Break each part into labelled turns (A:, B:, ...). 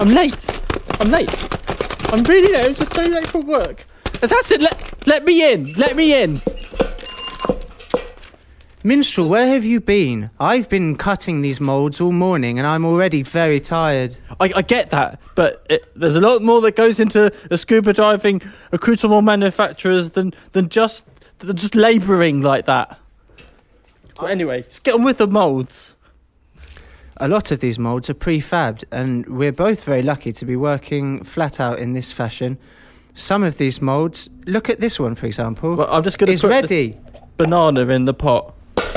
A: I'm late. I'm really late. I'm just so late for work. Assassin, let me in.
B: Minstrel, where have you been? I've been cutting these moulds all morning and I'm already very tired.
A: I get that, but there's a lot more that goes into the scuba diving accoutrement manufacturers than just labouring like that. But anyway, just get on with the moulds.
B: A lot of these moulds are prefabbed and we're both very lucky to be working flat out in this fashion. Some of these moulds, look at this one for example.
A: Well, I'm just going to put
B: ready.
A: This banana in the pot.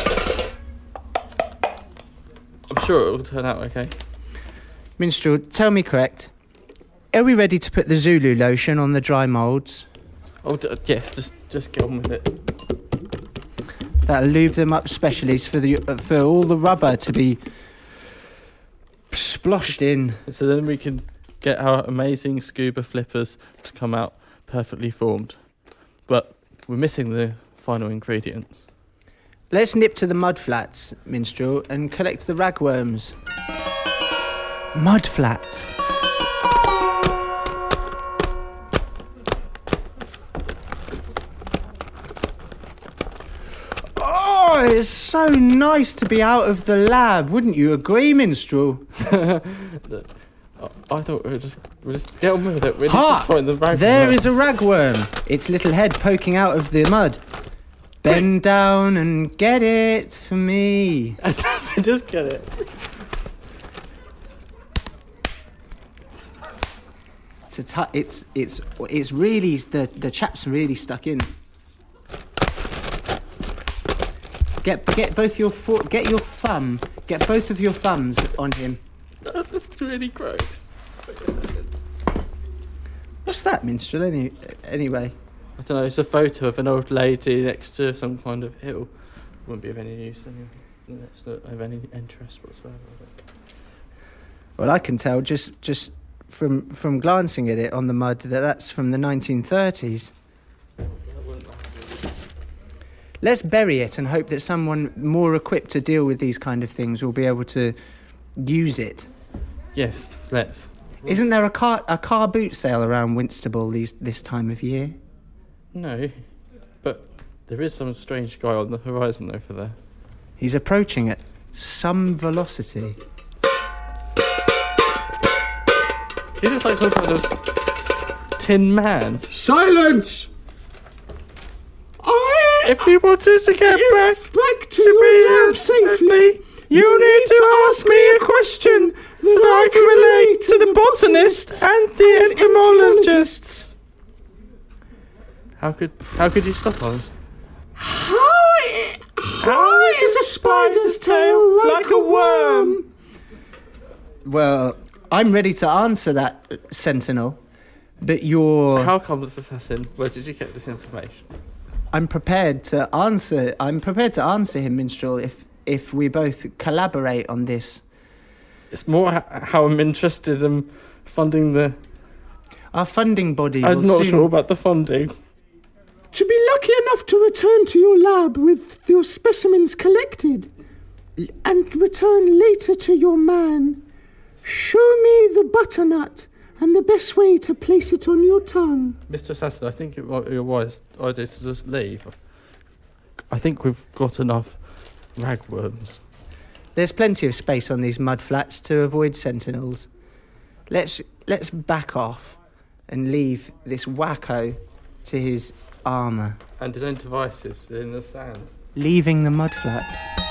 A: I'm sure it will turn out okay.
B: Minstrel, tell me correct. Are we ready to put the Zulu lotion on the dry moulds?
A: Oh, yes, just get on with it.
B: That'll lube them up specially for all the rubber to be sploshed in.
A: So then we can get our amazing scuba flippers to come out perfectly formed. But we're missing the final ingredients.
B: Let's nip to the mud flats, Minstrel, and collect the ragworms. Mud flats. Oh, it's so nice to be out of the lab, wouldn't you agree, Minstrel?
A: I thought we'll just get on with it. We need
B: Ha!
A: to find the ragworm.
B: There is a ragworm. Its little head poking out of the mud. Bend down and get it for me.
A: Just get it.
B: It's really the chap's really stuck in. Get both your get both of your thumbs on him.
A: That's really gross. Wait a second.
B: What's that, Minstrel? Anyway.
A: I don't know, it's a photo of an old lady next to some kind of hill. Wouldn't be of any use anyway. It's not of any interest whatsoever.
B: Well, I can tell just from glancing at it on the mud that's from the 1930s. Let's bury it and hope that someone more equipped to deal with these kind of things will be able to use it.
A: Yes, let's.
B: Isn't there a car boot sale around Winstable this time of year?
A: No, but there is some strange guy on the horizon over there.
B: He's approaching at some velocity.
A: He looks like some kind of tin man.
C: Silence!
A: If you wanted to get
C: back to your lab safely,
A: you need to ask me a question that I can relate to the botanists and the entomologists. How could you stop us?
C: How is a spider's tail like a worm?
B: Well, I'm ready to answer that, Sentinel, but you're...
A: How comes, Assassin? Where did you get this information?
B: I'm prepared to answer him, Minstrel, if we both collaborate on this.
A: It's more how I'm interested in funding
B: our funding body.
A: I'm not sure about the funding.
C: To be lucky enough to return to your lab with your specimens collected and return later to your man, show me the butternut and the best way to place it on your tongue.
A: Mr. Assassin, I think it might be a wise idea to just leave. I think we've got enough ragworms.
B: There's plenty of space on these mud flats to avoid sentinels. Let's back off and leave this wacko to his armour.
A: And his own devices in the sand.
B: Leaving the mud flats.